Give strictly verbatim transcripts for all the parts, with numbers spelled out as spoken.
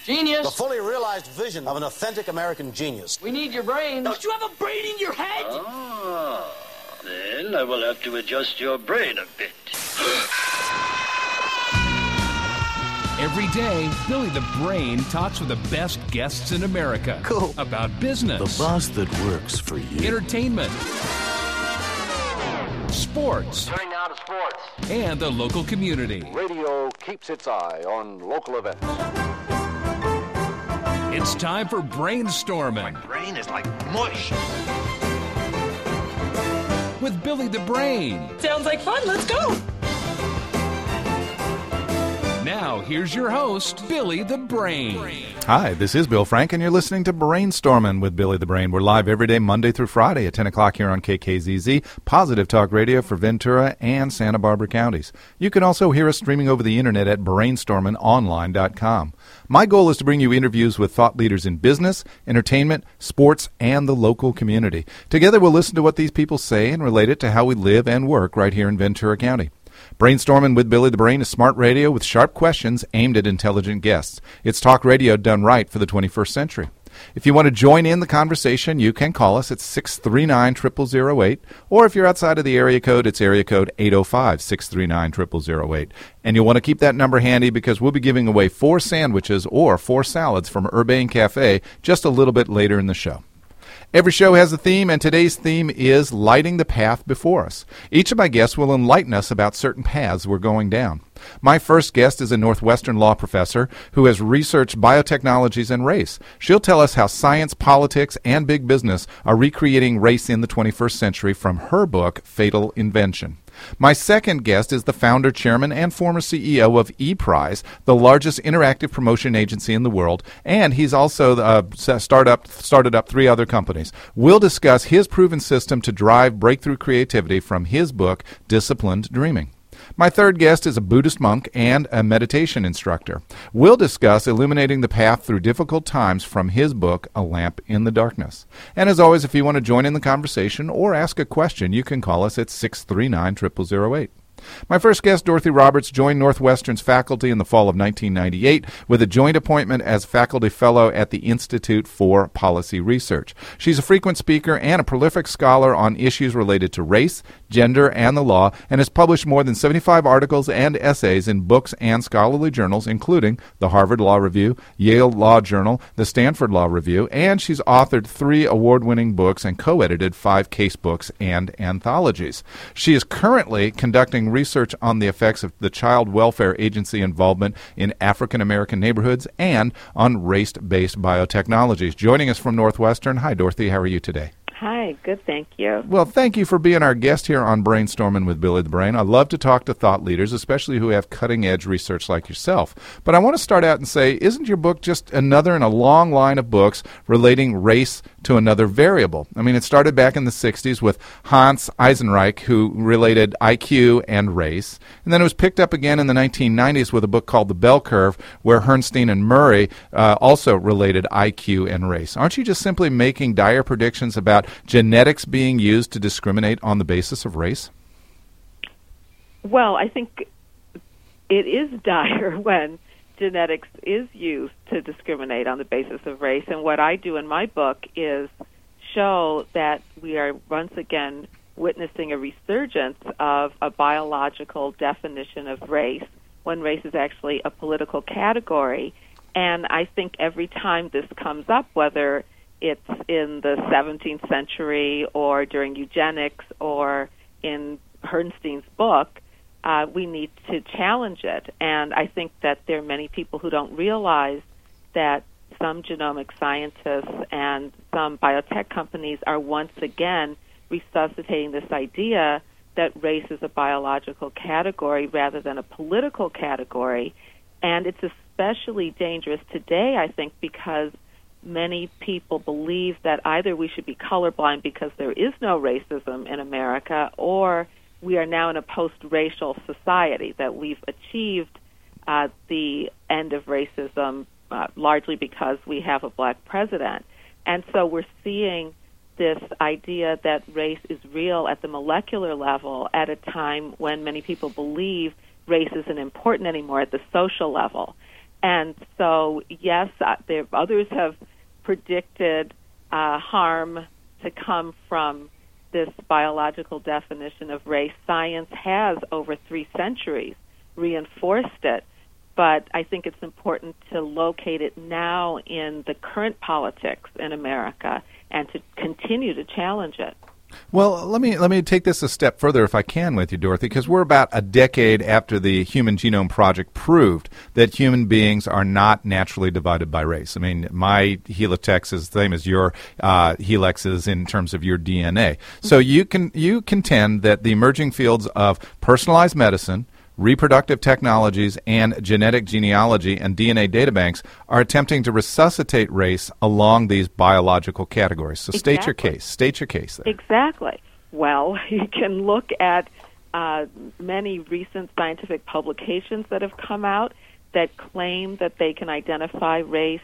Genius. The fully realized vision of an authentic American genius. We need your brain. Don't you have a brain in your head? Ah, then I will have to adjust your brain a bit. Every day, Billy the Brain talks with the best guests in America. Cool. About business. The boss that works for you. Entertainment. Sports. Turning now to sports. And the local community. Radio keeps its eye on local events. It's time for Brainstorming. My brain is like mush. With Billy the Brain. Sounds like fun. Let's go. Now, here's your host, Billy the Brain. Hi, this is Bill Frank, and you're listening to Brainstorming with Billy the Brain. We're live every day, Monday through Friday at ten o'clock here on K K Z Z, Positive Talk Radio for Ventura and Santa Barbara counties. You can also hear us streaming over the internet at brainstorming online dot com. My goal is to bring you interviews with thought leaders in business, entertainment, sports, and the local community. Together, we'll listen to what these people say and relate it to how we live and work right here in Ventura County. Brainstorming with Billy the Brain is smart radio with sharp questions aimed at intelligent guests. It's talk radio done right for the twenty-first century. If you want to join in the conversation, you can call us at six three nine, zero zero zero eight, or if you're outside of the area code, it's area code eight oh five, six three nine, zero zero zero eight. And you'll want to keep that number handy because we'll be giving away four sandwiches or four salads from Urbane Cafe just a little bit later in the show. Every show has a theme, and today's theme is lighting the path before us. Each of my guests will enlighten us about certain paths we're going down. My first guest is a Northwestern law professor who has researched biotechnologies and race. She'll tell us how science, politics, and big business are recreating race in the twenty-first century from her book, Fatal Invention. My second guest is the founder, chairman, and former C E O of ePrize, the largest interactive promotion agency in the world, and he's also uh, started, up, started up three other companies. We'll discuss his proven system to drive breakthrough creativity from his book, Disciplined Dreaming. My third guest is a Buddhist monk and a meditation instructor. We'll discuss illuminating the path through difficult times from his book, A Lamp in the Darkness. And as always, if you want to join in the conversation or ask a question, you can call us at six three nine, zero zero zero eight. My first guest, Dorothy Roberts, joined Northwestern's faculty in the fall of nineteen ninety-eight with a joint appointment as faculty fellow at the Institute for Policy Research. She's a frequent speaker and a prolific scholar on issues related to race, gender, and the law, and has published more than seventy-five articles and essays in books and scholarly journals, including the Harvard Law Review, Yale Law Journal, the Stanford Law Review, and she's authored three award-winning books and co-edited five casebooks and anthologies. She is currently conducting research on the effects of the Child Welfare Agency involvement in African American neighborhoods and on race-based biotechnologies. Joining us from Northwestern, hi Dorothy, how are you today? Hi, good, thank you. Well, thank you for being our guest here on Brainstorming with Billy the Brain. I love to talk to thought leaders, especially who have cutting-edge research like yourself. But I want to start out and say, isn't your book just another in a long line of books relating race to another variable? I mean, it started back in the sixties with Hans Eisenreich, who related I Q and race. And then it was picked up again in the nineteen nineties with a book called The Bell Curve, where Herrnstein and Murray uh, also related I Q and race. Aren't you just simply making dire predictions about genetics being used to discriminate on the basis of race? Well, I think it is dire when genetics is used to discriminate on the basis of race. And what I do in my book is show that we are once again witnessing a resurgence of a biological definition of race when race is actually a political category. And I think every time this comes up, whether it's in the seventeenth century or during eugenics or in Herrnstein's book, uh, we need to challenge it. And I think that there are many people who don't realize that some genomic scientists and some biotech companies are once again resuscitating this idea that race is a biological category rather than a political category. And it's especially dangerous today, I think, because many people believe that either we should be colorblind because there is no racism in America, or we are now in a post-racial society, that we've achieved uh, the end of racism uh, largely because we have a black president. And so we're seeing this idea that race is real at the molecular level at a time when many people believe race isn't important anymore at the social level. And so, yes, uh, there, others have predicted uh, harm to come from this biological definition of race. Science has, over three centuries, reinforced it. But I think it's important to locate it now in the current politics in America and to continue to challenge it. Well, let me let me take this a step further, if I can, with you, Dorothy, because we're about a decade after the Human Genome Project proved that human beings are not naturally divided by race. I mean, my helix is the same as your uh, helix is in terms of your D N A. So you can you contend that the emerging fields of personalized medicine, reproductive technologies, and genetic genealogy and D N A databanks are attempting to resuscitate race along these biological categories. So Exactly. state your case. State your case there. Exactly. Well, you can look at uh, many recent scientific publications that have come out that claim that they can identify race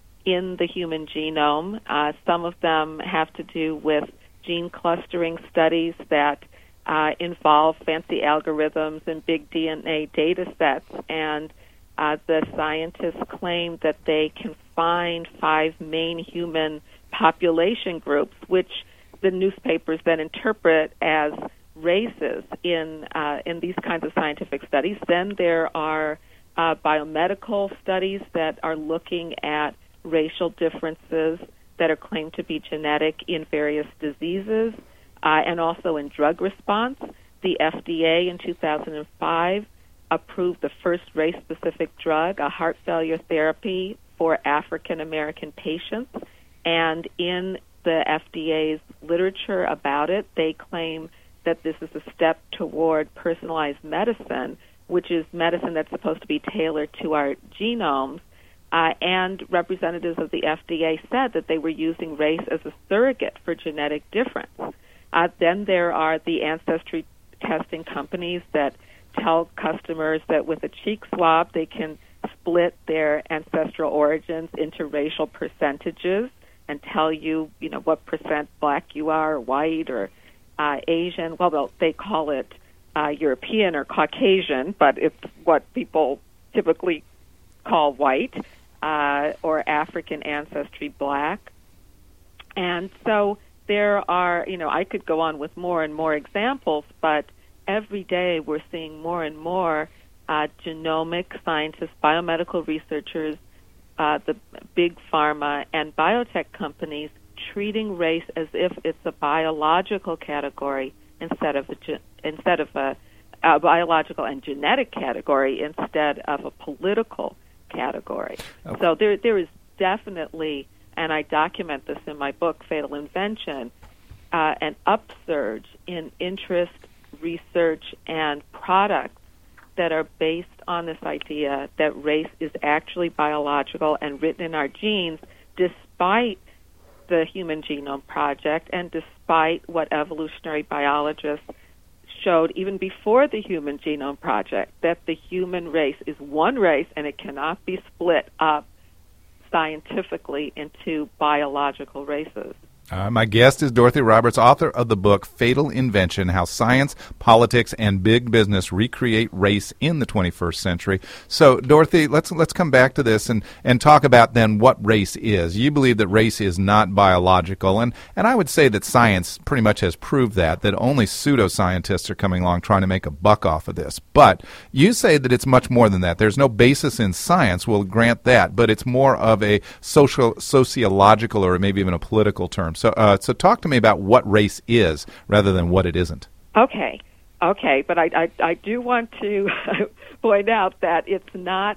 in the human genome. Uh, some of them have to do with gene clustering studies that Uh, involve fancy algorithms and big D N A data sets, and uh, the scientists claim that they can find five main human population groups, which the newspapers then interpret as races in uh, in these kinds of scientific studies. Then there are uh, biomedical studies that are looking at racial differences that are claimed to be genetic in various diseases. Uh, and also in drug response. The F D A in two thousand five approved the first race-specific drug, a heart failure therapy for African-American patients. And in the F D A's literature about it, they claim that this is a step toward personalized medicine, which is medicine that's supposed to be tailored to our genomes. Uh, and representatives of the F D A said that they were using race as a surrogate for genetic difference. Uh, then there are the ancestry testing companies that tell customers that with a cheek swab they can split their ancestral origins into racial percentages and tell you, you know, what percent black you are, or white, or uh, Asian. Well, they call it uh, European or Caucasian, but it's what people typically call white, uh, or African ancestry black. And so there are, you know, I could go on with more and more examples, but every day we're seeing more and more uh, genomic scientists, biomedical researchers, uh, the big pharma and biotech companies treating race as if it's a biological category instead of a ge- instead of a, a biological and genetic category instead of a political category. Okay. So there there is definitely, and I document this in my book, Fatal Invention, uh, an upsurge in interest, research, and products that are based on this idea that race is actually biological and written in our genes, despite the Human Genome Project and despite what evolutionary biologists showed even before the Human Genome Project, that the human race is one race and it cannot be split up scientifically into biological races. Uh, my guest is Dorothy Roberts, author of the book Fatal Invention, How Science, Politics, and Big Business Recreate Race in the twenty-first Century. So, Dorothy, let's let's come back to this and, and talk about then what race is. You believe that race is not biological, and, and I would say that science pretty much has proved that, that only pseudoscientists are coming along trying to make a buck off of this. But you say that it's much more than that. There's no basis in science, we'll grant that, but it's more of a social, sociological or maybe even a political term. So, uh, so talk to me about what race is rather than what it isn't. Okay, okay, but I, I, I do want to point out that it's not.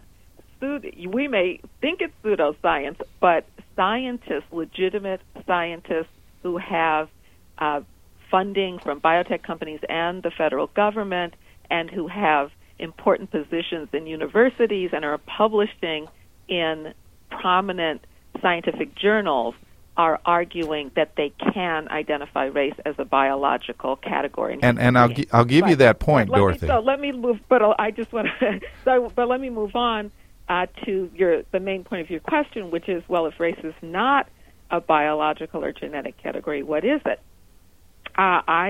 We may think it's pseudoscience, but scientists, legitimate scientists who have uh, funding from biotech companies and the federal government, and who have important positions in universities and are publishing in prominent scientific journals, are arguing that they can identify race as a biological category. And and I'll gi- I'll give but, you that point, let Dorothy. Me, so let me move. But I just want to. So, but let me move on uh, to your the main point of your question, which is, well, if race is not a biological or genetic category, what is it? Uh, I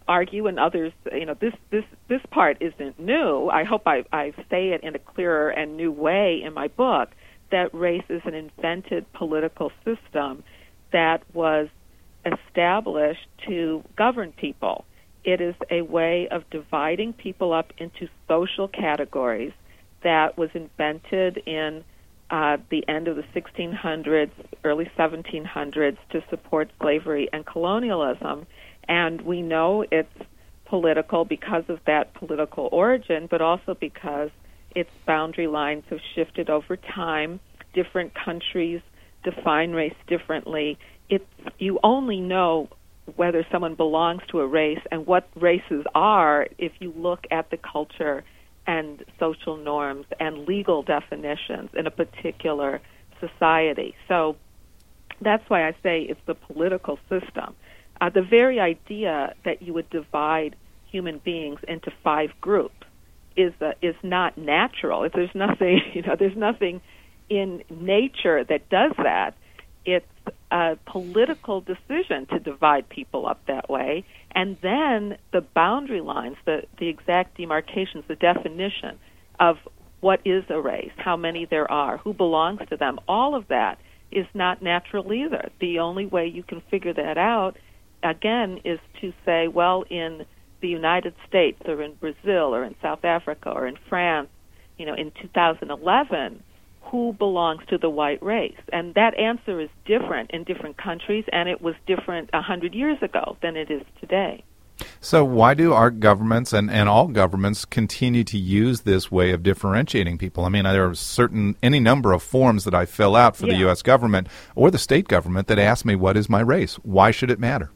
argue, and others, you know, this this this part isn't new. I hope I, I say it in a clearer and new way in my book, that race is an invented political system that was established to govern people. It is a way of dividing people up into social categories that was invented in uh, the end of the sixteen hundreds, early seventeen hundreds to support slavery and colonialism. And we know it's political because of that political origin, but also because its boundary lines have shifted over time. Different countries define race differently. It's, you only know whether someone belongs to a race and what races are if you look at the culture and social norms and legal definitions in a particular society. So that's why I say it's the political system. Uh, the very idea that you would divide human beings into five groups is uh, is not natural. If there's nothing, you know, there's nothing in nature that does that. It's a political decision to divide people up that way, and then the boundary lines, the the exact demarcations, the definition of what is a race, how many there are, who belongs to them, all of that is not natural either. The only way you can figure that out, again, is to say, well, in the United States or in Brazil or in South Africa or in France, you know, in two thousand eleven, who belongs to the white race? And that answer is different in different countries, and it was different one hundred years ago than it is today. So why do our governments and, and all governments continue to use this way of differentiating people? I mean, there are certain any number of forms that I fill out for yeah. the U S government or the state government that ask me, what is my race? Why should it matter?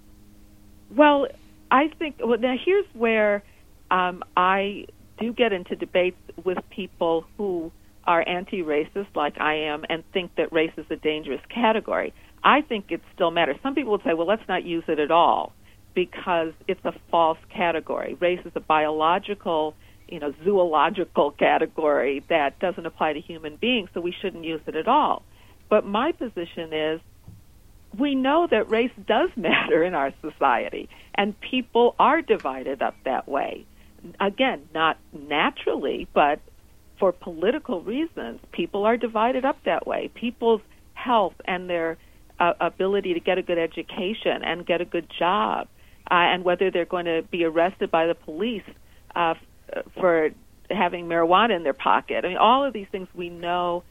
Well, I think, well, now here's where um, I do get into debates with people who are anti-racist like I am and think that race is a dangerous category. I think it still matters. Some people would say, well, let's not use it at all because it's a false category. Race is a biological, you know, zoological category that doesn't apply to human beings, so we shouldn't use it at all. But my position is we know that race does matter in our society, and people are divided up that way. Again, not naturally, but for political reasons, people are divided up that way. People's health and their uh, ability to get a good education and get a good job, uh, and whether they're going to be arrested by the police uh, f- for having marijuana in their pocket. I mean, all of these things we know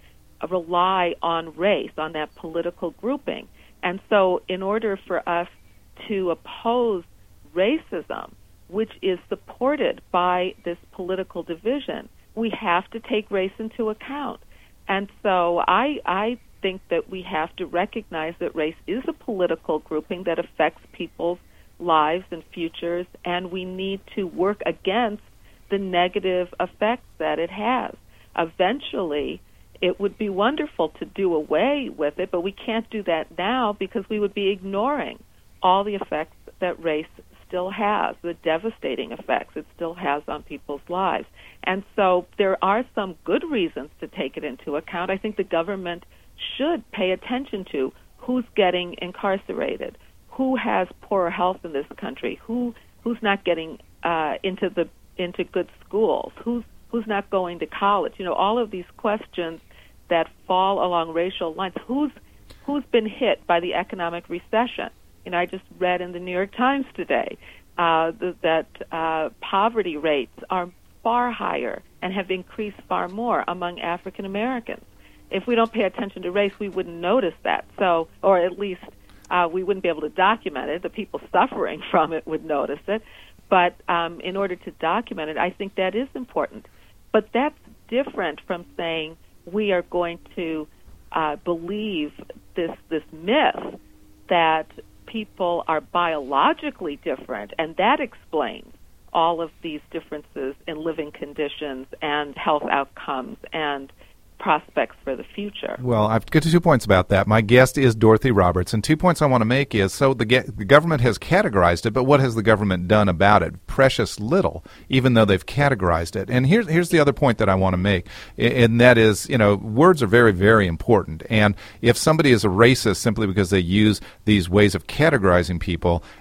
rely on race, on that political grouping. And so in order for us to oppose racism, which is supported by this political division, we have to take race into account. And so I, I think that we have to recognize that race is a political grouping that affects people's lives and futures, and we need to work against the negative effects that it has. Eventually, it would be wonderful to do away with it, but we can't do that now because we would be ignoring all the effects that race still has, the devastating effects it still has on people's lives. And so there are some good reasons to take it into account. I think the government should pay attention to who's getting incarcerated, who has poorer health in this country, who who's not getting uh, into the into good schools, who's who's not going to college. You know, all of these questions that fall along racial lines. Who's who's been hit by the economic recession? You know, I just read in the New York Times today uh, th- that uh, poverty rates are far higher and have increased far more among African Americans. If we don't pay attention to race, we wouldn't notice that. So, or at least uh, we wouldn't be able to document it. The people suffering from it would notice it. But um, in order to document it, I think that is important. But that's different from saying we are going to uh, believe this this myth that people are biologically different, and that explains all of these differences in living conditions and health outcomes and prospects for the future. Well, I've got two points about that. My guest is Dorothy Roberts, and two points I want to make is, so the, ge- the government has categorized it, but what has the government done about it? Precious little, even though they've categorized it. And here's, here's the other point that I want to make, and that is, you know, words are very, very important. And if somebody is a racist simply because they use these ways of categorizing people,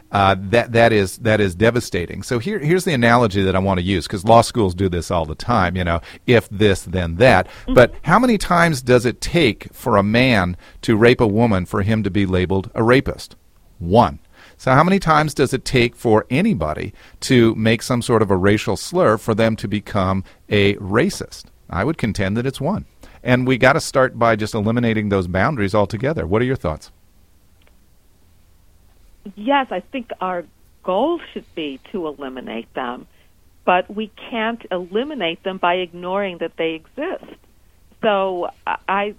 uh, that that is that is devastating. So here here's the analogy that I want to use, because law schools do this all the time. You know, if this, then that. Mm-hmm. But how many times does it take for a man to rape a woman for him to be labeled a rapist? One. So how many times does it take for anybody to make some sort of a racial slur for them to become a racist? I would contend that it's one. And we got to start by just eliminating those boundaries altogether. What are your thoughts? Yes, I think our goal should be to eliminate them, but we can't eliminate them by ignoring that they exist. So I,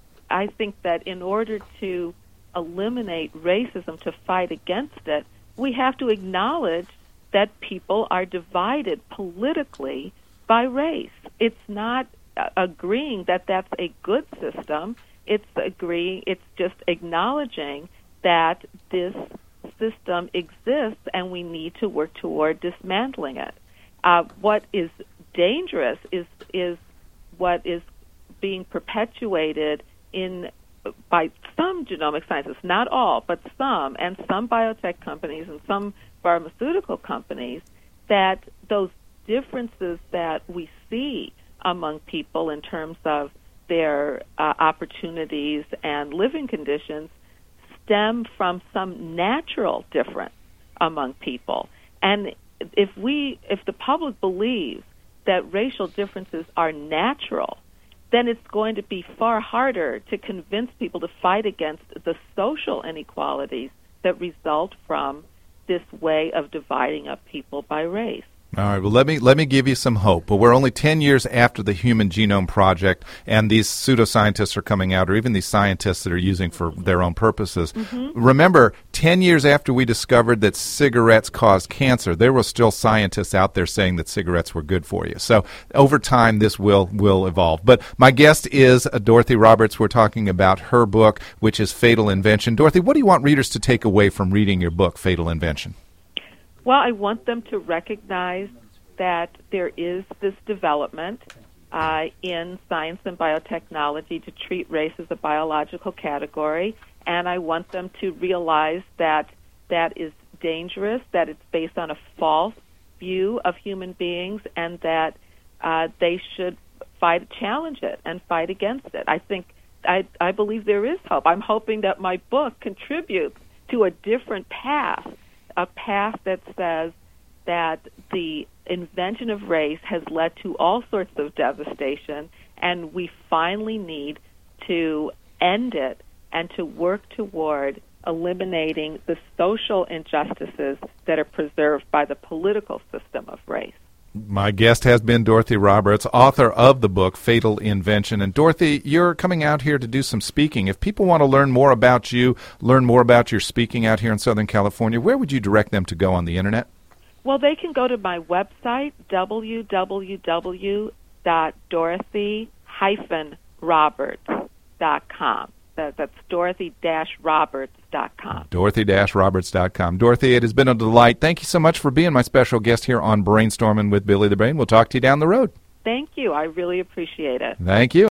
I think that in order to eliminate racism, to fight against it, we have to acknowledge that people are divided politically by race. It's not uh, agreeing that that's a good system. It's agreeing, it's just acknowledging that this system exists and we need to work toward dismantling it. Uh, what is dangerous is is what is being perpetuated in by some genomic scientists, not all, but some, and some biotech companies and some pharmaceutical companies, that those differences that we see among people in terms of their uh, opportunities and living conditions stem from some natural difference among people. And if we, if the public believes that racial differences are natural, then it's going to be far harder to convince people to fight against the social inequalities that result from this way of dividing up people by race. All right, well, let me let me give you some hope. But we're only ten years after the Human Genome Project, and these pseudoscientists are coming out, or even these scientists that are using for their own purposes. Mm-hmm. Remember, ten years after we discovered that cigarettes cause cancer, there were still scientists out there saying that cigarettes were good for you. So over time, this will, will evolve. But my guest is uh, Dorothy Roberts. We're talking about her book, which is Fatal Invention. Dorothy, what do you want readers to take away from reading your book, Fatal Invention? Well, I want them to recognize that there is this development uh, in science and biotechnology to treat race as a biological category, and I want them to realize that that is dangerous, that it's based on a false view of human beings, and that uh, they should fight, challenge it, and fight against it. I think, I, I believe there is hope. I'm hoping that my book contributes to a different path, a path that says that the invention of race has led to all sorts of devastation, and we finally need to end it and to work toward eliminating the social injustices that are preserved by the political system of race. My guest has been Dorothy Roberts, author of the book Fatal Invention. And Dorothy, you're coming out here to do some speaking. If people want to learn more about you, learn more about your speaking out here in Southern California, where would you direct them to go on the Internet? Well, they can go to my website, w w w dot dorothy dash roberts dot com. That, that's dorothy dash roberts dot com. dorothy dash roberts dot com. Dorothy, it has been a delight. Thank you so much for being my special guest here on Brainstorming with Billy the Brain. We'll talk to you down the road. Thank you. I really appreciate it. Thank you.